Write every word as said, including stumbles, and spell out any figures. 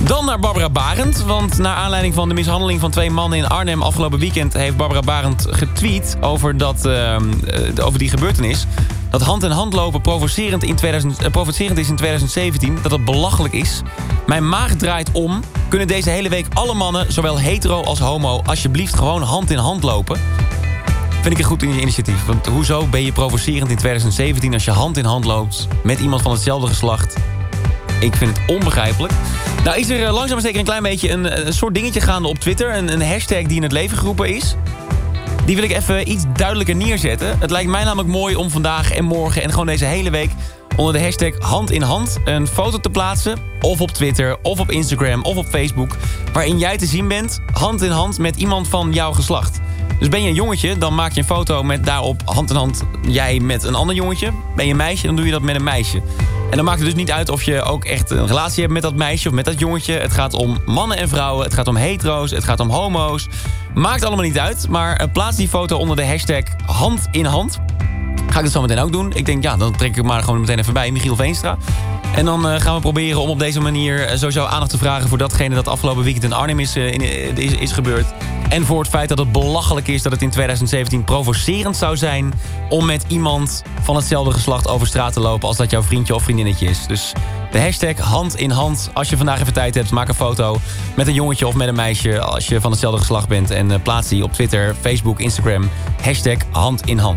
Dan naar Barbara Barend, want naar aanleiding van de mishandeling van twee mannen in Arnhem afgelopen weekend heeft Barbara Barend getweet over, dat, uh, over die gebeurtenis. Dat hand in hand lopen provocerend, in tweeduizend, uh, provocerend is in twintig zeventien, dat het belachelijk is. Mijn maag draait om. Kunnen deze hele week alle mannen, zowel hetero als homo, alsjeblieft gewoon hand in hand lopen? Vind ik een goed initiatief, want hoezo ben je provocerend in twintig zeventien als je hand in hand loopt met iemand van hetzelfde geslacht? Ik vind het onbegrijpelijk. Nou is er langzaam maar zeker een klein beetje een, een soort dingetje gaande op Twitter. Een, een hashtag die in het leven geroepen is. Die wil ik even iets duidelijker neerzetten. Het lijkt mij namelijk mooi om vandaag en morgen en gewoon deze hele week onder de hashtag hand in hand een foto te plaatsen. Of op Twitter, of op Instagram, of op Facebook. Waarin jij te zien bent, hand in hand met iemand van jouw geslacht. Dus ben je een jongetje, dan maak je een foto met daarop hand in hand jij met een ander jongetje. Ben je een meisje, dan doe je dat met een meisje. En dan maakt het dus niet uit of je ook echt een relatie hebt met dat meisje of met dat jongetje. Het gaat om mannen en vrouwen, het gaat om hetero's, het gaat om homo's. Maakt allemaal niet uit, maar plaats die foto onder de hashtag hand in hand. Ga ik dat zo meteen ook doen. Ik denk, ja, dan trek ik maar gewoon meteen even bij, Michiel Veenstra. En dan uh, gaan we proberen om op deze manier uh, sowieso aandacht te vragen voor datgene dat afgelopen weekend in Arnhem is, uh, in, uh, is, is gebeurd. En voor het feit dat het belachelijk is dat het in twintig zeventien provocerend zou zijn om met iemand van hetzelfde geslacht over straat te lopen als dat jouw vriendje of vriendinnetje is. Dus de hashtag hand in hand. Als je vandaag even tijd hebt, maak een foto met een jongetje of met een meisje als je van hetzelfde geslacht bent. En uh, plaats die op Twitter, Facebook, Instagram. Hashtag hand in hand.